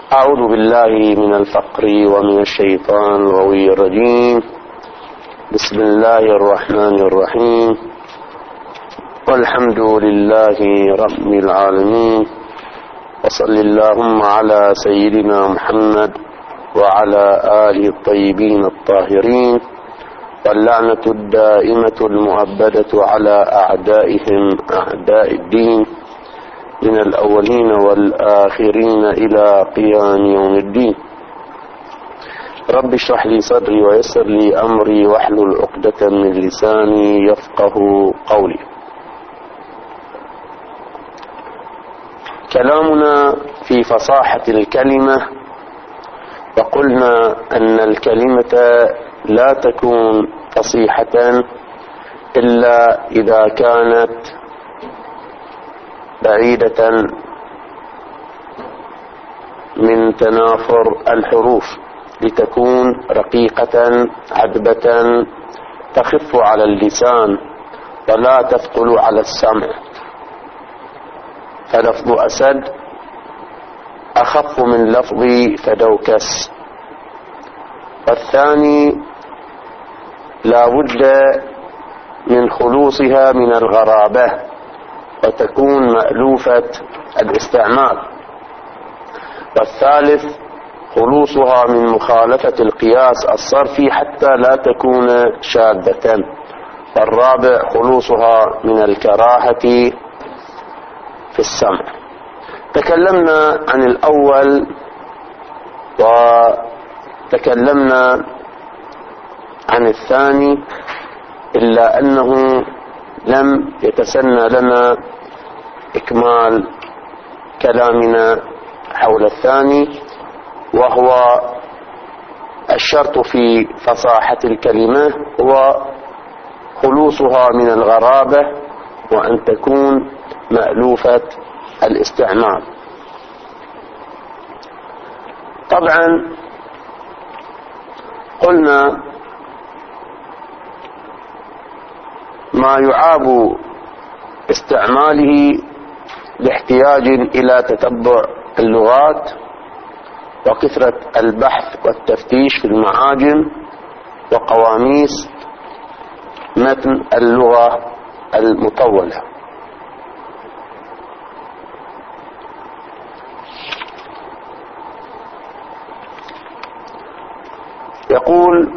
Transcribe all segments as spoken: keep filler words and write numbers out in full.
أعوذ بالله من الفقر ومن الشيطان الغوي الرجيم. بسم الله الرحمن الرحيم، والحمد لله رب العالمين، وصل اللهم على سيدنا محمد وعلى آله الطيبين الطاهرين، واللعنة الدائمة المؤبدة على أعدائهم أعداء الدين من الأولين والآخرين إلى قيام يوم الدين. رب اشرح لي صدري ويسر لي أمري واحلل عقدة من لساني يفقه قولي. كلامنا في فصاحة الكلمة، وقلنا أن الكلمة لا تكون فصيحة إلا إذا كانت بعيدة من تنافر الحروف، لتكون رقيقة عذبة تخف على اللسان ولا تثقل على السمع. فلفظ أسد أخف من لفظ فدوكس. والثاني لا بد من خلوصها من الغرابة وتكون مألوفة الاستعمال. والثالث خلوصها من مخالفة القياس الصرفي حتى لا تكون شاذة. والرابع خلوصها من الكراهة في السمع. تكلمنا عن الأول وتكلمنا عن الثاني، إلا أنه لم يتسنى لنا إكمال كلامنا حول الثاني، وهو الشرط في فصاحة الكلمة هو خلوصها من الغرابة وأن تكون مألوفة الاستعمال. طبعا قلنا ما يعاب استعماله لاحتياج إلى تتبع اللغات وكثرة البحث والتفتيش في المعاجم وقواميس متن اللغة المطولة. يقول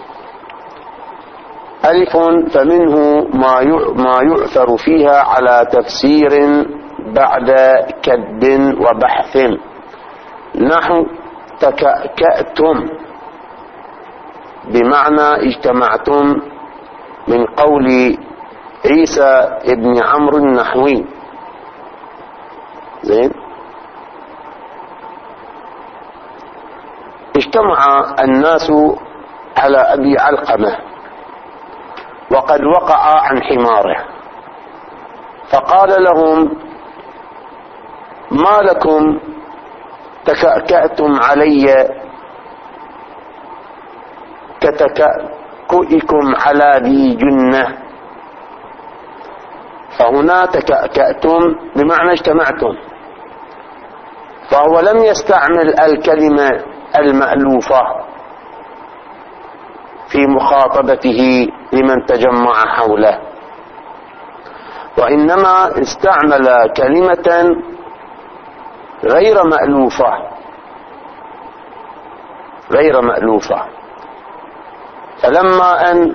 ألف: فمنه ما يؤثر فيها على تفسير بعد كد وبحث، نحو تكأكأتم بمعنى اجتمعتم، من قول عيسى ابن عمرو النحوي. زين. اجتمع الناس على أبي علقمة وقد وقع عن حماره، فقال لهم: ما لكم تكأكأتم علي كتكأكئكم على ذي جنة. فهنا تكأكأتم بمعنى اجتمعتم، فهو لم يستعمل الكلمة المألوفة في مخاطبته لمن تجمع حوله، وإنما استعمل كلمة غير مألوفة غير مألوفة فلما أن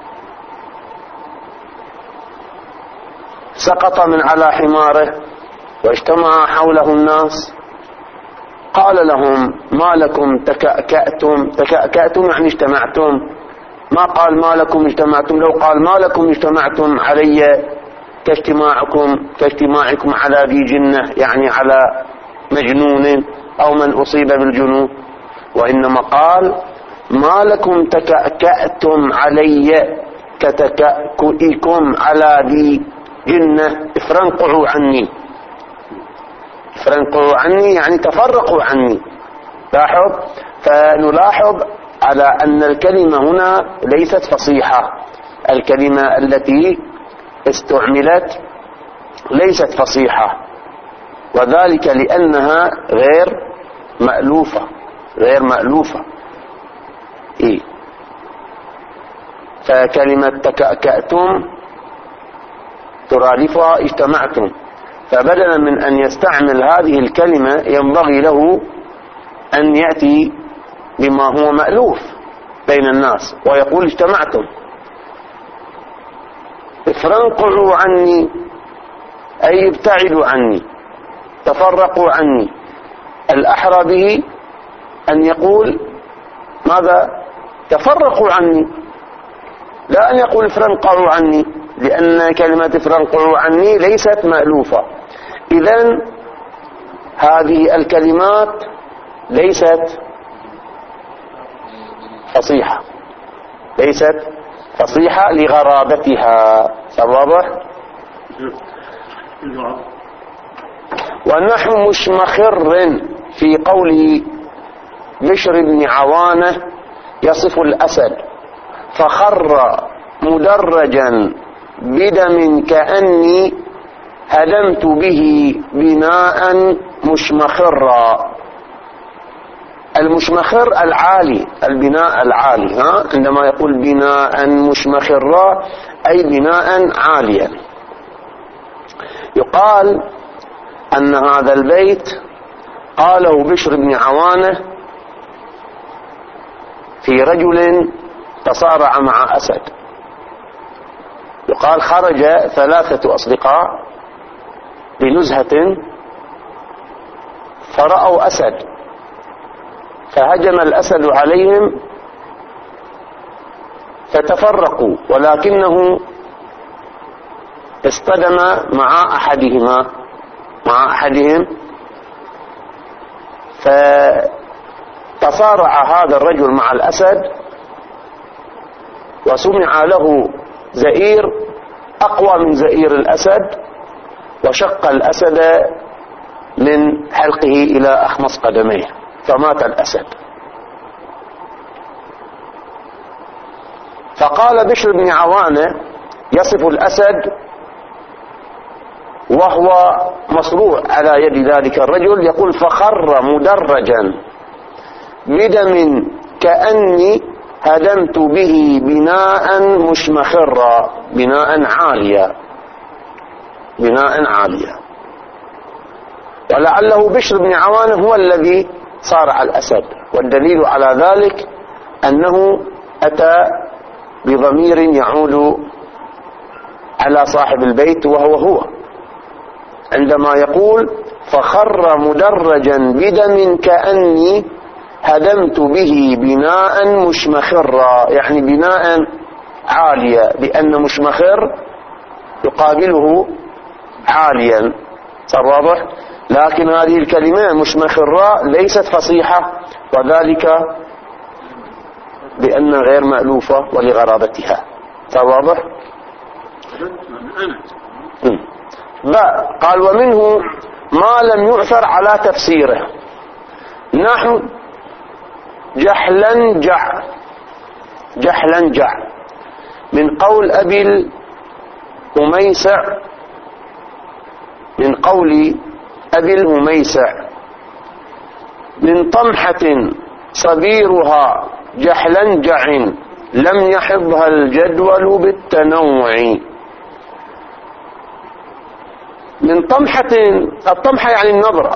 سقط من على حماره واجتمع حوله الناس قال لهم: ما لكم تكأكأتم. تكأكأتم يعني اجتمعتم، ما قال ما لكم اجتمعتم. لو قال ما لكم اجتمعتم علي كاجتماعكم كاجتماعكم على ذي جنة، يعني على مجنون أو من أصيب بالجنون، وإنما قال: ما لكم تكأكأتم علي كتكأكئكم على ذي جنة، افرنقعوا عني. افرنقعوا عني يعني تفرقوا عني. لاحظ، فنلاحظ على أن الكلمة هنا ليست فصيحة. الكلمة التي استعملت ليست فصيحة، وذلك لأنها غير مألوفة غير مألوفة. إيه؟ فكلمة تكأكأتم ترادفها اجتمعتم، فبدلا من أن يستعمل هذه الكلمة ينبغي له أن يأتي بما هو مألوف بين الناس ويقول اجتمعتم. افرنقعوا عني أي ابتعدوا عني، تفرقوا عني. الأحرى به أن يقول ماذا؟ تفرقوا عني، لا أن يقول افرنقعوا عني، لأن كلمة افرنقعوا عني ليست مألوفة. إذن هذه الكلمات ليست فصيحة، ليست فصيحة لغرابتها. واضح؟ ونحو مشمخر في قول بشر بن عوانة يصف الأسد: فخر مدرجا بدم كأني هدمت به بناء مشمخرا. المشمخر العالي، البناء العالي. ها؟ عندما يقول بناء مشمخرا أي بناء عاليا. يقال أن هذا البيت قاله بشر بن عوانة في رجل تصارع مع أسد. يقال خرج ثلاثة أصدقاء بنزهة فرأوا أسد، فهجم الأسد عليهم فتفرقوا، ولكنه اصطدم مع أحدهما مع أحدهم فتصارع هذا الرجل مع الأسد، وسمع له زئير أقوى من زئير الأسد، وشق الأسد من حلقه إلى أخمص قدميه فمات الأسد. فقال بشر بن عوانة يصف الأسد وهو مصروع على يد ذلك الرجل، يقول: فخر مدرجا بدم كأني هدمت به بناء مشمخرا، بناء عاليا، بناء عاليا. ولعله بشر بن عوانة هو الذي صارع الأسد، والدليل على ذلك أنه أتى بضمير يعود على صاحب البيت وهو هو، عندما يقول: فخر مدرجا بدم كأني هدمت به بناء مشمخرا، يعني بناء عاليا، لأن مشمخر يقابله عاليا. صار واضح؟ لكن هذه الكلمة مشمخرا ليست فصيحة، وذلك بأن غير مألوفة ولغرابتها. صار واضح؟ باء. قال: ومنه ما لم يؤثر على تفسيره، نحو جحلنجع، جحلنجع من قول أبي الهميسع، من قول أبي الهميسع: من طمحة صبيرها جحلنجع لم يحضها الجدول بالتنوع. من طمحة، الطمحة يعني النظرة،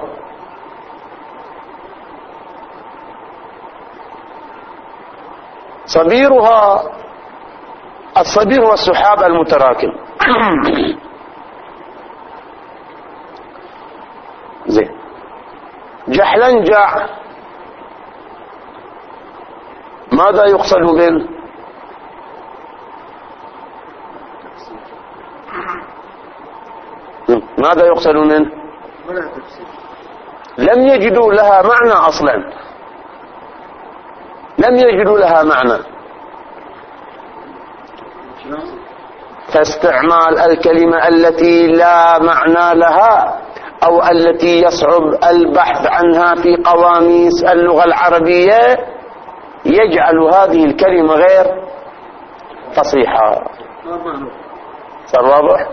صبيرها، الصبير هو السحاب المتراكم. زين. جحلنجع ماذا يقصد به؟ ماذا يقصد منه؟ لم يجدوا لها معنى أصلا، لم يجدوا لها معنى. فاستعمال الكلمة التي لا معنى لها أو التي يصعب البحث عنها في قواميس اللغة العربية يجعل هذه الكلمة غير فصيحة. صار واضح؟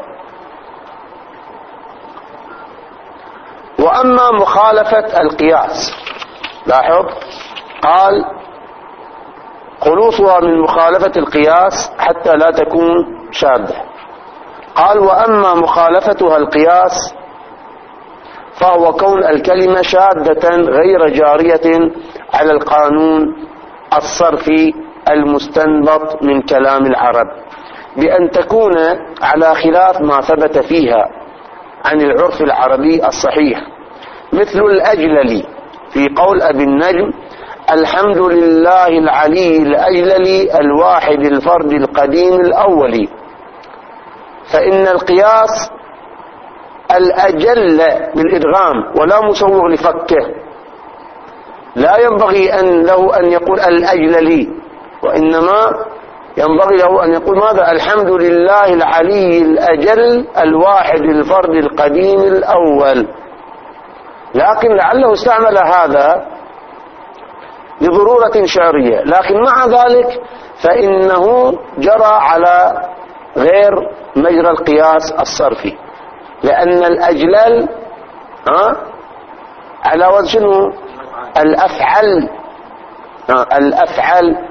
وأما مخالفة القياس لاحظ، قال خلوصها من مخالفة القياس حتى لا تكون شاذة. قال وأما مخالفتها القياس فهو كون الكلمة شاذة غير جارية على القانون الصرفي المستنبط من كلام العرب، بأن تكون على خلاف ما ثبت فيها عن العرف العربي الصحيح، مثل الأجلل في قول أبي النجم: الحمد لله العلي الأجلل الواحد الفرد القديم الأول. فإن القياس الأجل بالإدغام ولا مسوغ لفكه، لا ينبغي أن له أن يقول الأجللي، وإنما ينبغي له أن يقول ماذا؟ الحمد لله العلي الأجل الواحد الفرد القديم الأول. لكن لعله استعمل هذا لضرورة شعرية، لكن مع ذلك فإنه جرى على غير مجرى القياس الصرفي، لأن الأجلال ها على وزن الأفعل، الأفعل،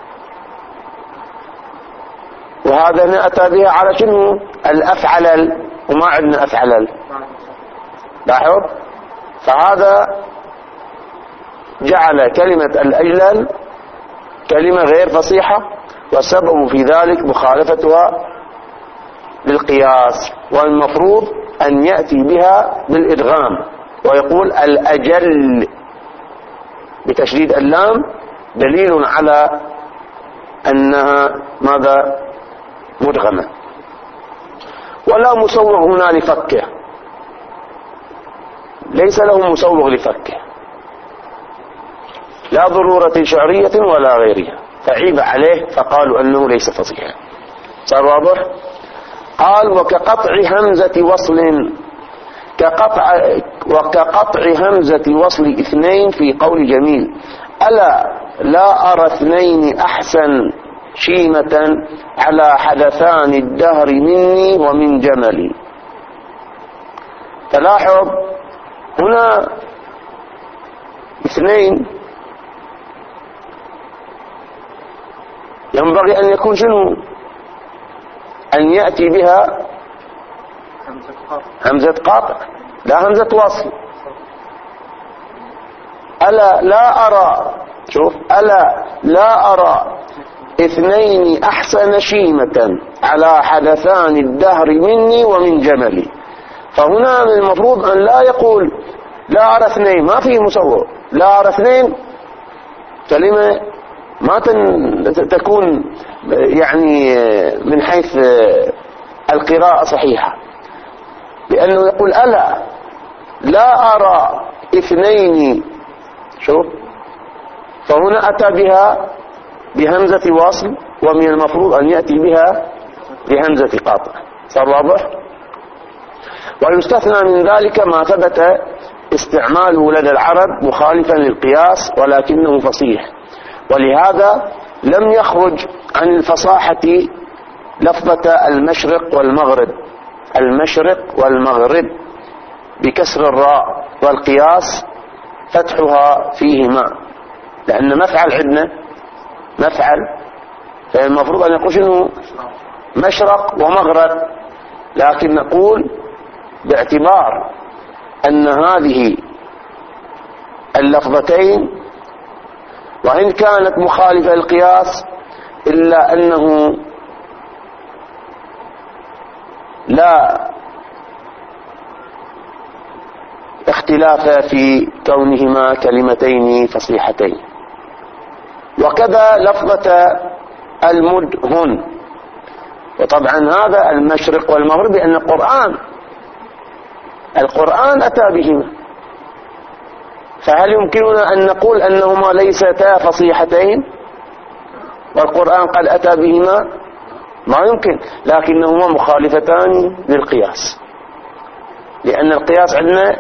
وهذا هنا أتى بها على شنو؟ الأفعلل، وما عندنا أفعلل. لاحظ، فهذا جعل كلمة الأجلل كلمة غير فصيحة، والسبب في ذلك مخالفتها للقياس، والمفروض أن يأتي بها بالإدغام ويقول الأجل بتشديد اللام، دليل على أنها ماذا؟ مدغمة. ولا مسوغ هنا لفكه، ليس له مسوغ لفكه، لا ضرورة شعرية ولا غيرها، فعيب عليه فقالوا أنه ليس فصيحا. صار واضح؟ قال وكقطع همزة وصل، كقطع وكقطع همزة وصل اثنين في قول جميل: ألا لا أرى اثنين أحسن شيمة على حدثان الدهر مني ومن جملي. تلاحظ هنا اثنين ينبغي أن يكون شنو؟ أن يأتي بها همزة قاطع، لا همزة وصل. ألا لا أرى، شوف، ألا لا أرى اثنين أحسن شيمة على حدثان الدهر مني ومن جملي. فهنا من المفروض أن لا يقول لا أرى اثنين، ما فيه مسوغ. لا أرى اثنين كلمة ما تكون يعني من حيث القراءة صحيحة، لأنه يقول ألا لا أرى اثنين، شوف، فهنا أتى بها بهمزة وصل، ومن المفروض أن يأتي بها بهمزة قاطع. صار واضح؟ ويستثنى من ذلك ما ثبت استعماله لدى العرب مخالفا للقياس ولكنه فصيح، ولهذا لم يخرج عن الفصاحة لفظة المشرق والمغرب، المشرق والمغرب بكسر الراء، والقياس فتحها فيهما، لأن مفعل عندنا مفعل، فالمفروض أن يقول شنو؟ مشرق ومغرب، لكن نقول باعتبار أن هذه اللفظتين وإن كانت مخالفة للقياس إلا أنه لا اختلاف في كونهما كلمتين فصيحتين. وكذا لفظة المدهن، وطبعا هذا المشرق والمغرب لأن القرآن القرآن أتى بهما، فهل يمكننا أن نقول أنهما ليستا فصيحتين والقرآن قد أتى بهما؟ ما يمكن، لكنهما مخالفتان للقياس، لأن القياس عندنا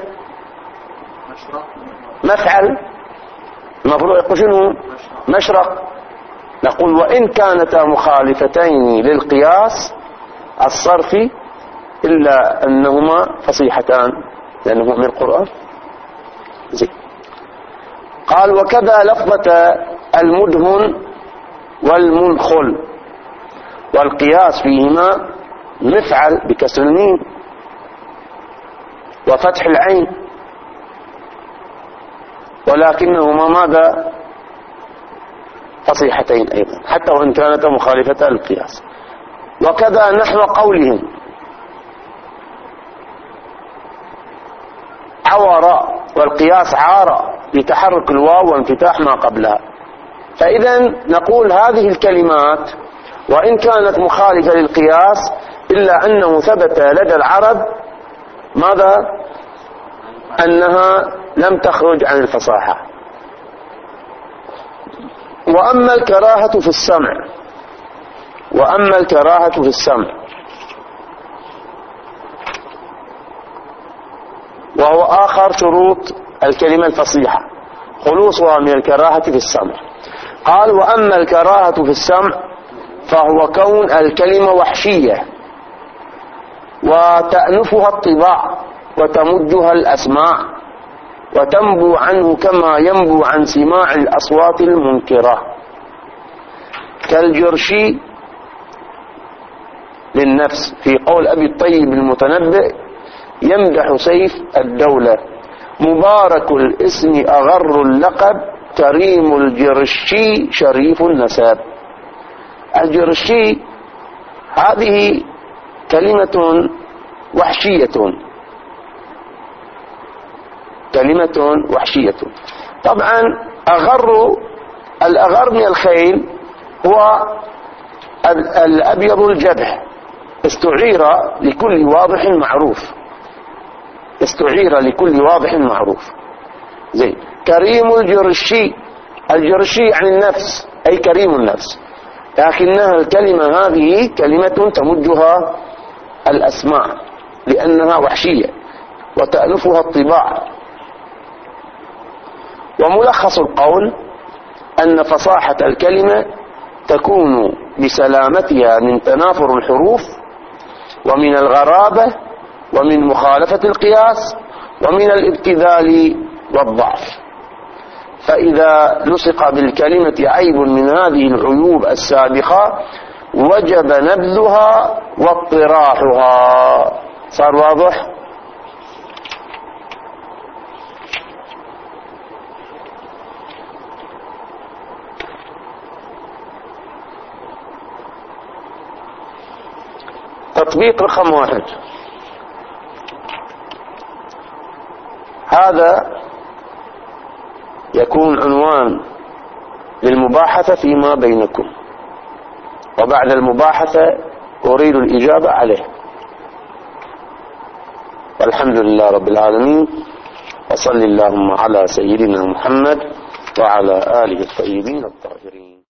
مفعل، المفروض يقول شنو؟ مشرق. نقول وإن كانتا مخالفتين للقياس الصرفي إلا أنهما فصيحتان لأنهما من القرآن. زي. قال وكذا لفظة المدهن والمنخل، والقياس فيهما مفعل بكسر الميم وفتح العين، ولكنهما ماذا؟ فصيحتين أيضا حتى وإن كانتا مخالفة للقياس. وكذا نحو قولهم عور، والقياس عار لتحرك الواو وانفتاح ما قبلها. فإذا نقول هذه الكلمات وإن كانت مخالفة للقياس إلا أنه ثبت لدى العرب ماذا؟ أنها لم تخرج عن الفصاحة. وأما الكراهة في السمع وأما الكراهة في السمع وهو آخر شروط الكلمة الفصيحة، خلوصها من الكراهة في السمع. قال وأما الكراهة في السمع فهو كون الكلمة وحشية وتأنفها الطباع وتمجها الأسماع وتنبو عنه كما ينبو عن سماع الأصوات المنكرة، كالجرشي للنفس في قول أبي الطيب المتنبئ يمدح سيف الدولة مبارك الاسم أغر اللقب كريم الجرشي شريف النسب. الجرشي هذه كلمة وحشية، كلمة وحشية. طبعا أغر، الأغر من الخيل هو الأبيض الجبح، استعير لكل واضح معروف، استعير لكل واضح معروف. زي كريم الجرشي، الجرشي عن النفس أي كريم النفس، لكنها الكلمة هذه كلمة تمجها الأسماع لأنها وحشية وتألفها الطباع. وملخص القول أن فصاحة الكلمة تكون بسلامتها من تنافر الحروف ومن الغرابة ومن مخالفة القياس ومن الابتذال والضعف. فإذا لصق بالكلمة عيب من هذه العيوب السابقة وجب نبذها واطراحها. صار واضح؟ تطبيق رقم واحد، هذا يكون عنوان للمباحثة فيما بينكم، وبعد المباحثة أريد الإجابة عليه. والحمد لله رب العالمين، وصل اللهم على سيدنا محمد وعلى آله الطيبين الطاهرين.